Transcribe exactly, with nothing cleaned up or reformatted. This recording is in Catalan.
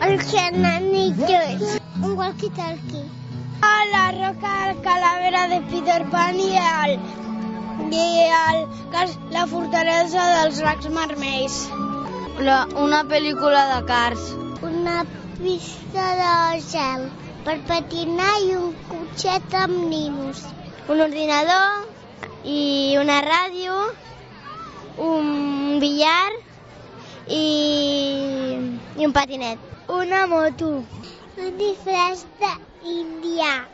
El Enanitos. Un walkie-talkie. A la roca calavera de Peter Pan i, el, i el, la fortalesa dels dracs vermells. La, una pel·lícula de Cars. Una pista de gel per patinar i un cotxet amb ninos. Un ordinador i una ràdio, un billar i, i un patinet. Una moto. Un disfress d'Índia.